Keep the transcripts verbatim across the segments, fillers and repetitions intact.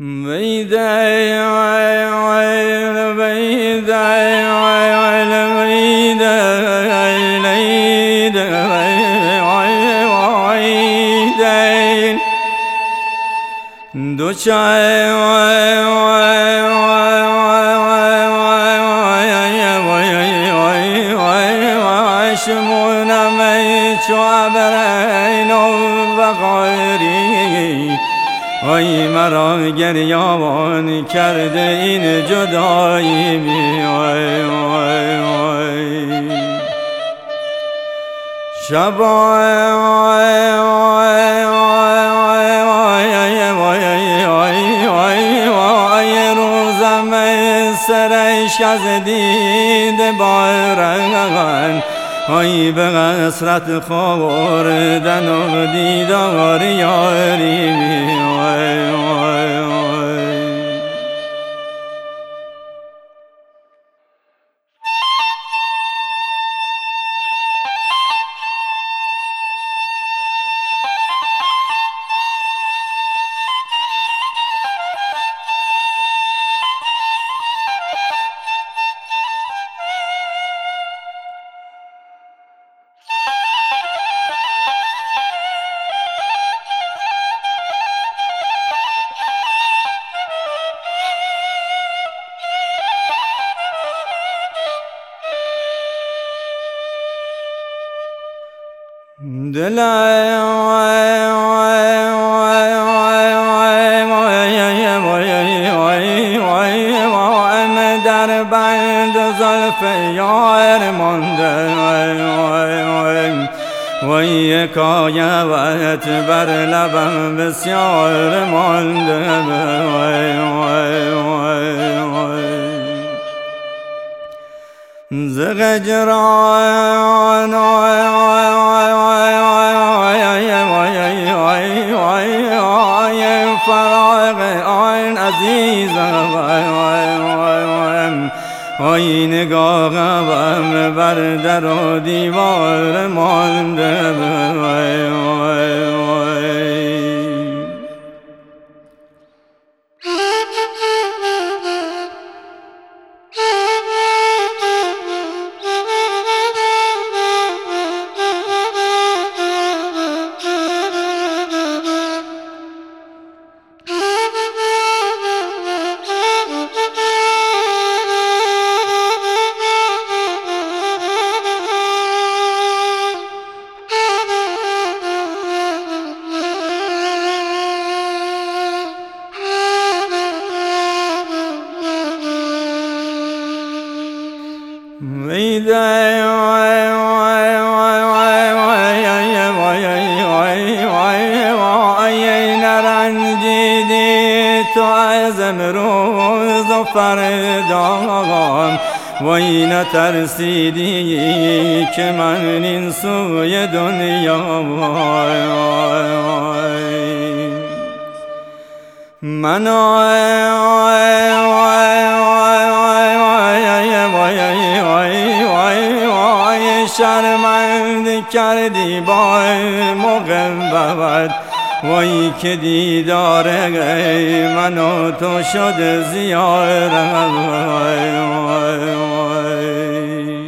ويداي ويل ويداي ويل ويداي ويداي دوشاي وي وي وي وي شمونا میچوابرین و بغیری وای مرا گریان کرده این جدایی بی وای وای وای شبای وای وای وای وای وای وای وای روزم سرش از دید بارن وای به حسرت خوردن و دیدار یاری بی وای وای وای دلای وای وای وای وای وای وای وای وای وای در بند زلف یار مانده وای وای وای وای حکایت بر لبم بسیار مانده وای وای وای وای ز هجران فراق آن عزیز وای وای وای وای وای نگاهم بر در و دیوار مانده وای وای وای ویدای وای وای وای وای وای وای وای وای نرنجیدی تو از امروز و فردا وای نترسیدی که من این سوی دنیا وای وای وای من وای وای شرمند کردی با مقبت وای که دیدار من و تو شد زیارت وای وای وای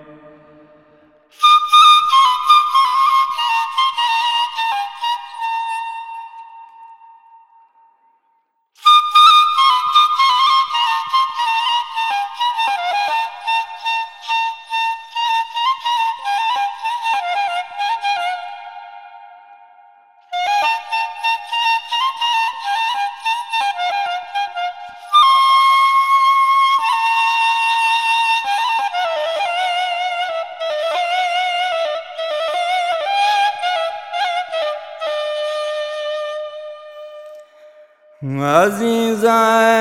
عزیزای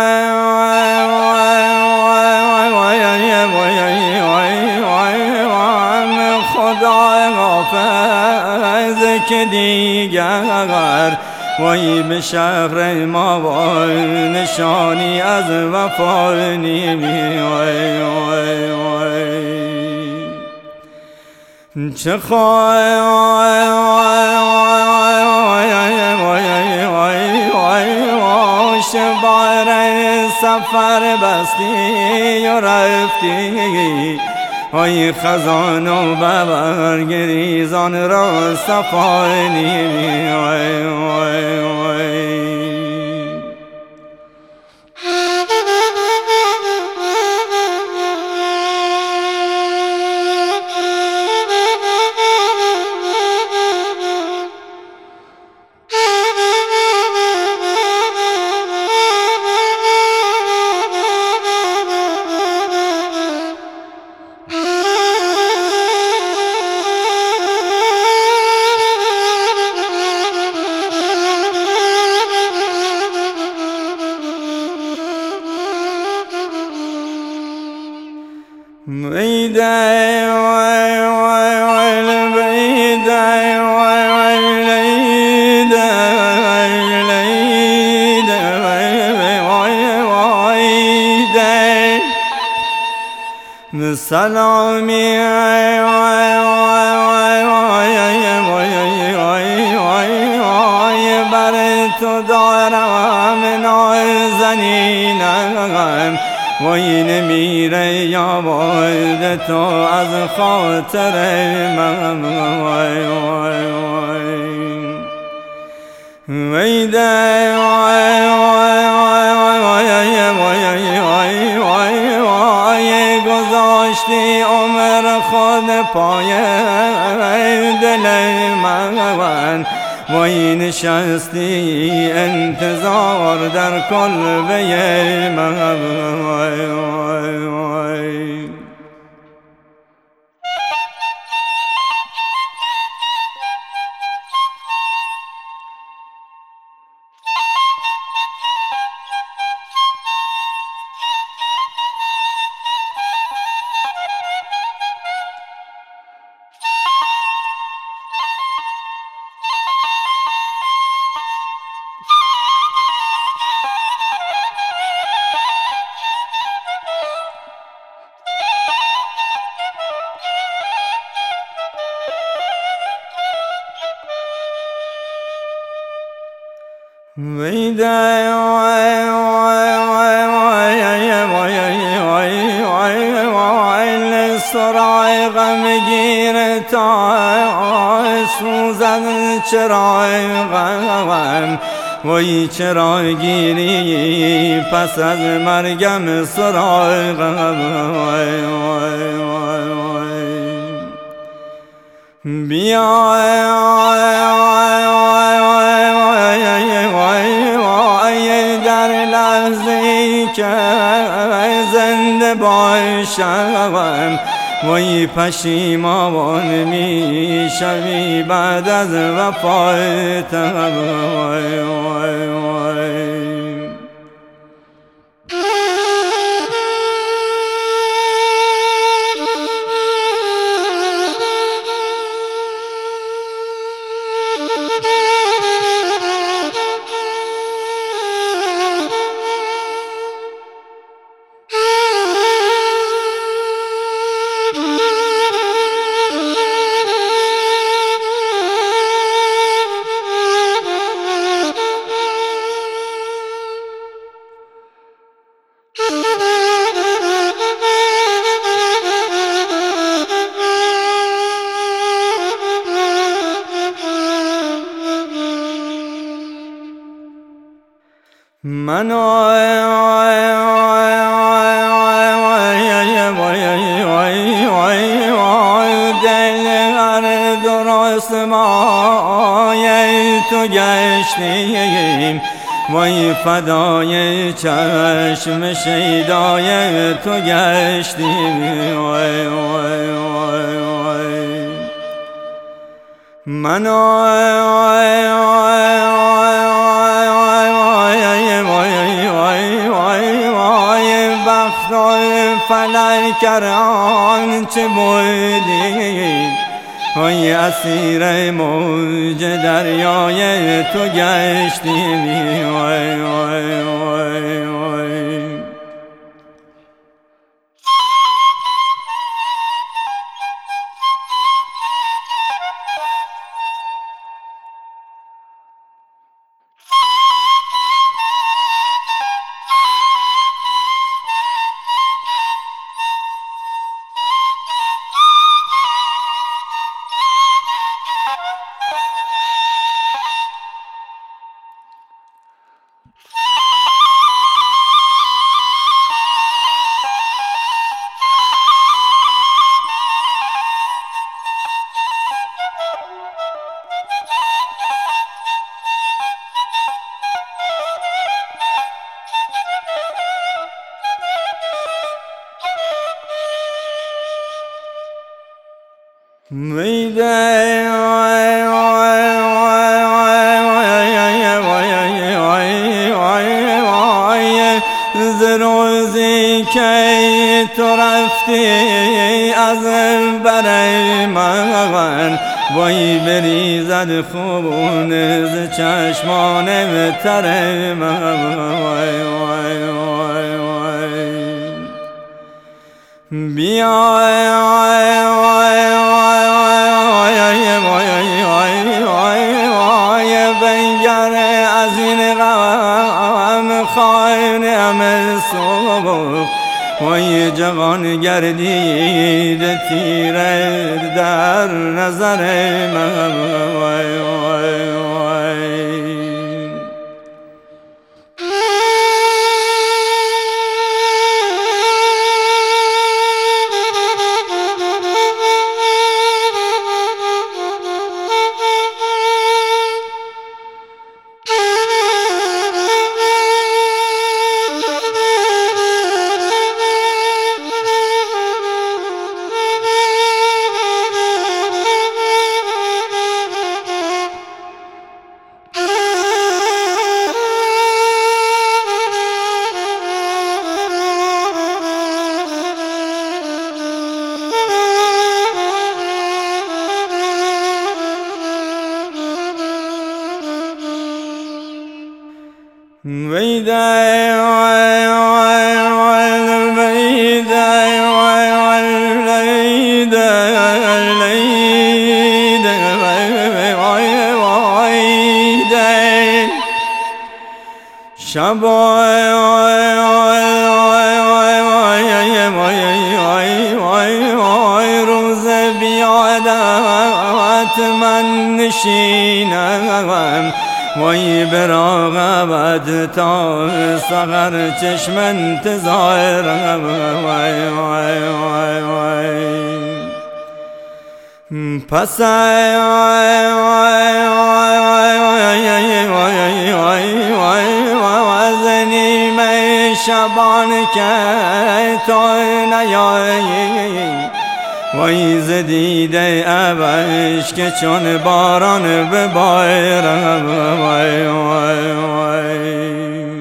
خدای حافظ که دیگر وای به شهر ما وای نشانی از وفا نیمی وای وای وای چه خواهی وای وای وای وای وای وای وای پشت بار سفر بستی و رفتی، آی خزان و ببر گریزان را صفانی. آی آی آی ويداي واي واي واي ويداي واي واي ليدا ليدا واي واي ويداي سلامي واي واي واي واي واي واي واي برت دارم نازنینم، وای نمیره یا باید تو از خاطر من. وای وای وای ویده وای وای وای وای وای وای وای وای گذاشتی عمر خود پای دل من، وای نشستی انتظار در کلبه من. وای وای وای ويداي واي واي واي واي واي واي واي واي لسرای غمگین تا سوزن چرای غم، وای چرا گیری پس از مرگم سرای غم. وای وای وای وای بیا که زنده باشم، وای پشیمان میشوی بعد از وفاتم. وای وای وای من آی آی آی آی آی آی آی آی دل هر درست مایه تو گشتیم، وای فدای چشم شیدای تو گشتیم. وای وای وای وای من آی آی آی فلک کران چه بودی، وای اسیر موج دریای تو گشتیم. وای وای وای وای ز روزی که تو رفتی از بر من، وای بریزد خون ز چشمان تر من. وای وای وای وای بیا بنگر از این غم خانم صبح، وای جوان گردید تیره در نظر من. وای وای وای شب روز بیادت من نشینم، وای براقبت تا سحر چشم انتظارم. وای وای وای وای پس از نیمه شبان که تو نیایی، وای ز دیده ابرش که چون باران ببارم. وای وای وای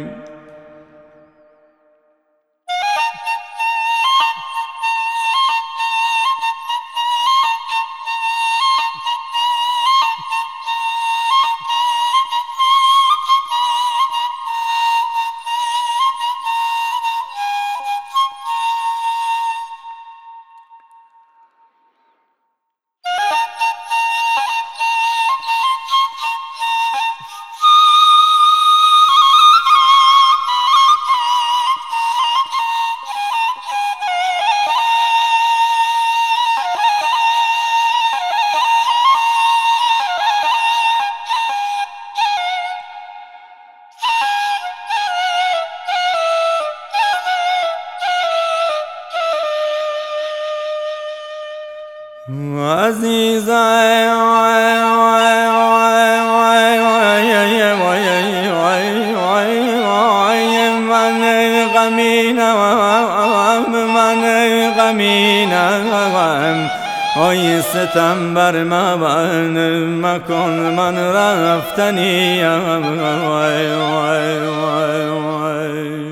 من غمینم من غمینم، آی ستم بر من مکن من رفتنیم. وای وای وای وای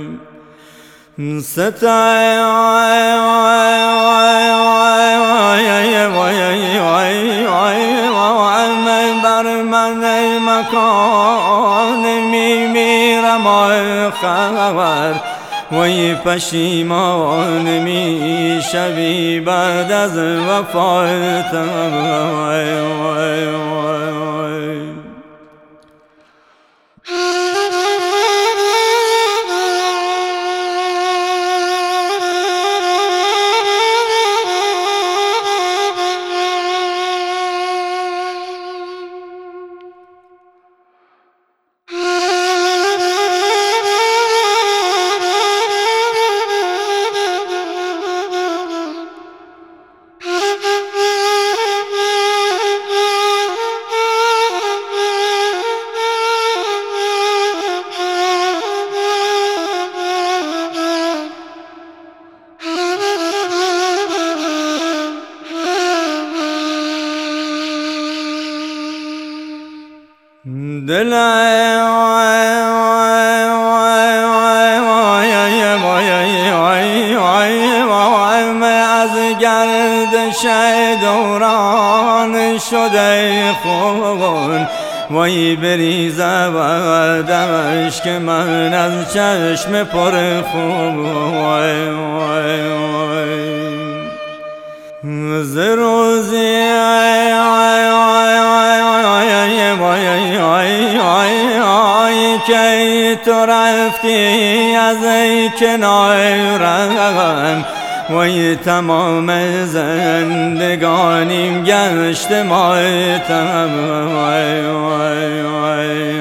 ستم بر من مکان میمیرم آخر، وای پشیمان میشوی بعد از وفاتم. وای وای وای وای دل از گردش دوران شده خون وای بریزه و دمش که من از چشم پر خون وای وای وای ز روزی که تو رفتی از کنارم وای تمام زندگانیم گشت ماتم وای وای وای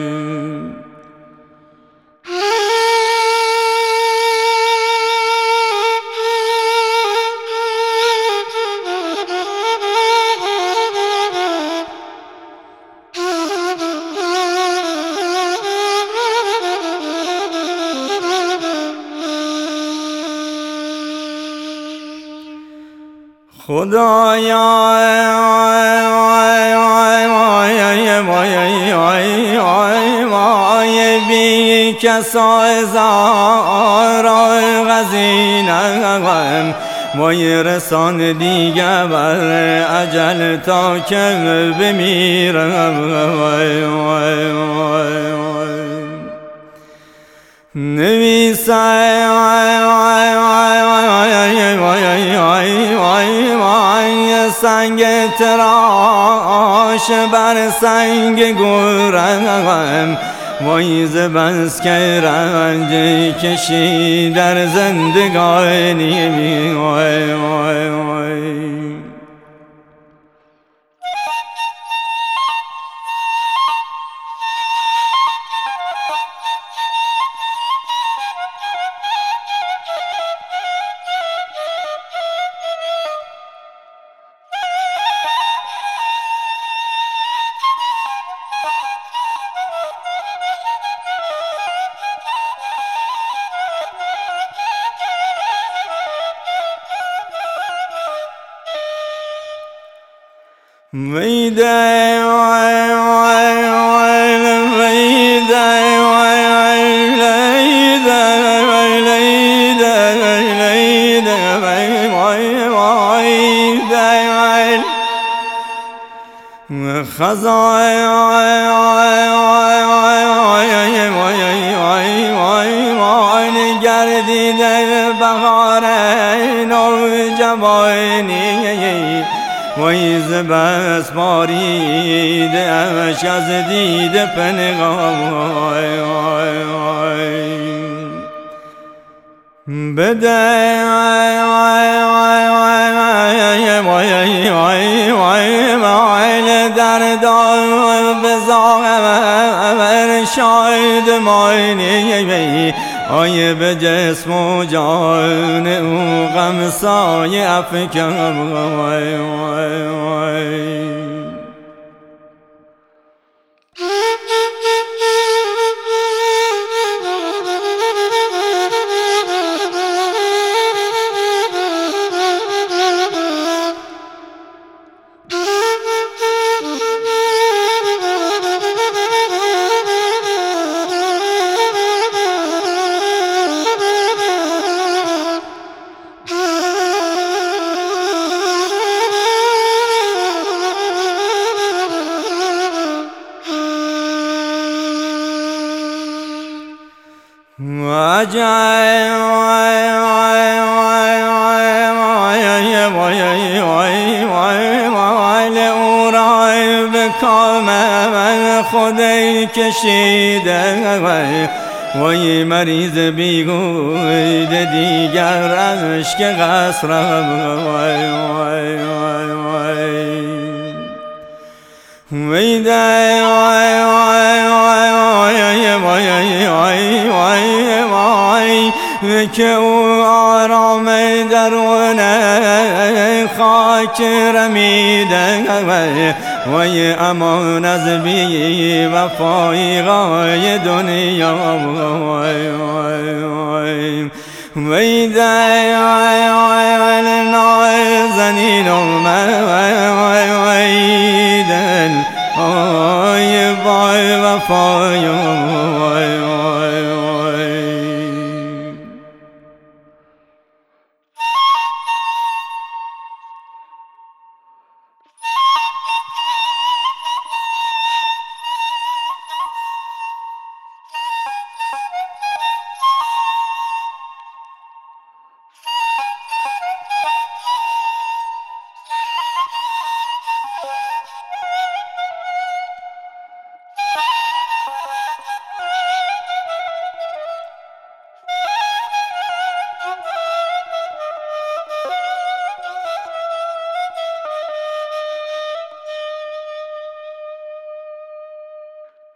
خدایا بی کسا هزار غزینم وای رسان دیگه بر اجل تا که بمیرم وای وای وای وای نویسه سنگ تراش بر سنگ گورم وای ز بس که رنج کشی در زندگانی وای وای وای ویده وای وای وای ویده وای وای لیده وای لیده وای لیده وای وای وای وای خزای وای وای وای وای وای وای وای وای گردیده بهار نوجوانی وای ز بس باریده اش از دیده پنهان وای وای وای بده وای وای وای وای وای وای وای وای دردان بزاور شاید ماینی آیه به جسم و جان او غم سایه افکن وای وای وای وجای وای وای وای وای وای وای وای وای او رای به کام خودی کشیده وای وای مریض بیگوید دیگر اشک قصرم وای وای وای وای ویده وای وای وای وای وای وای وای وای که او آرام درون خاک رمیده وای امان از بی وفایی غای دنیا وای وای وای ویده وای وای وای نازنین وای وای وای دل وای وای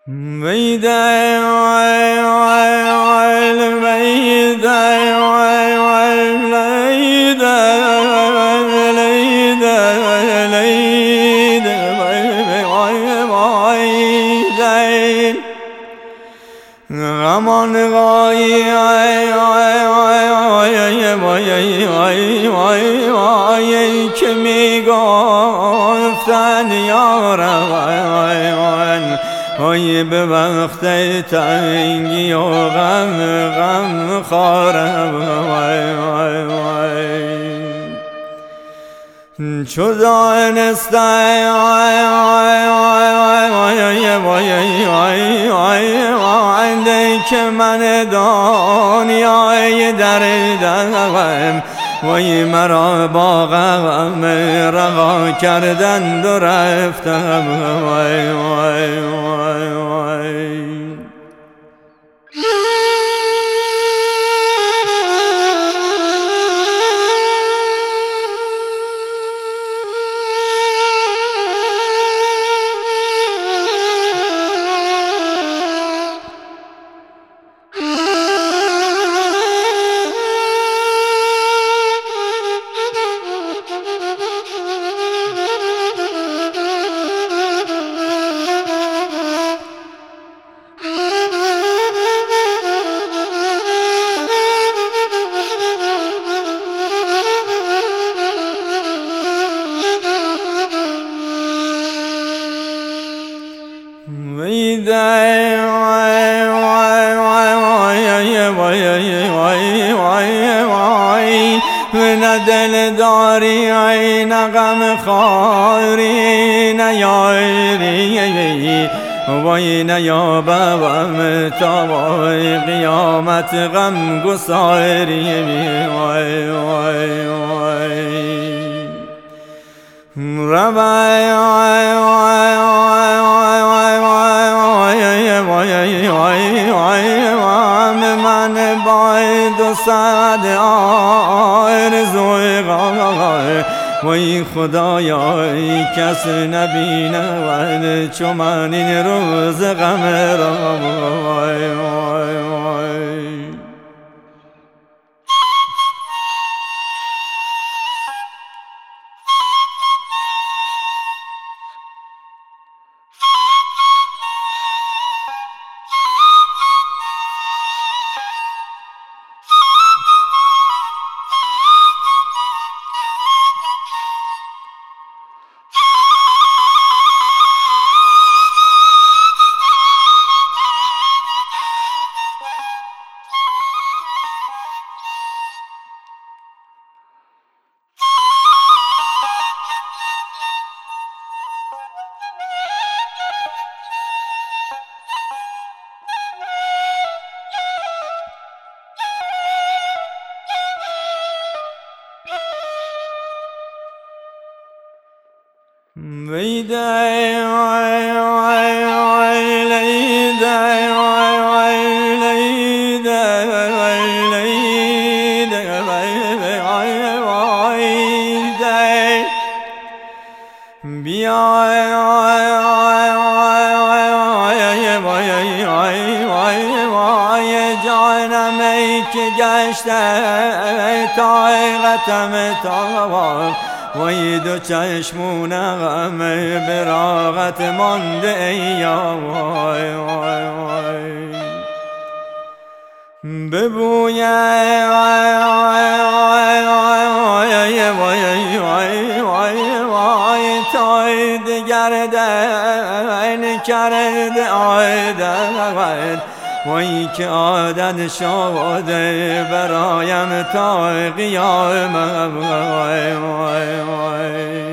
ويدا وای وای وای ويدا وای وای لیدا لیدا لیدا وای وای وای غمان غای وای وای وای وای وای وای وای که میگفتن یار وای وای وای وای به وقت تنگی و غم غم خارم وای وای وای چو دانسته وای وای وای وای وای وای وای وای که من دنیای دردم وای مرا با غم رها کردند و رفتم وای وای وای وای نه دل داری ای نه غم خاری نه یاری وای نه یابم تا وای قیامت غم گساری وای وای وای روای وای وای وای وای وای وای وای وای من باید و صد آرزوی غای وای خدایا کس نبیند چو من این روز غم را وای وای وای ويدا وای وای وای لیدا وای وای لیدا وای لیدا وای وای وای بیا وای وای وای وای وای وای وای جانم ای که گشته طاقتم تمام وای دو چشمونم براغت مانده ای وای وای وای ببوی وای وای وای وای وای وای وای وای تای دگر دین کرده آیدن وای که عادت شده برایم تا قیامت وای وای وای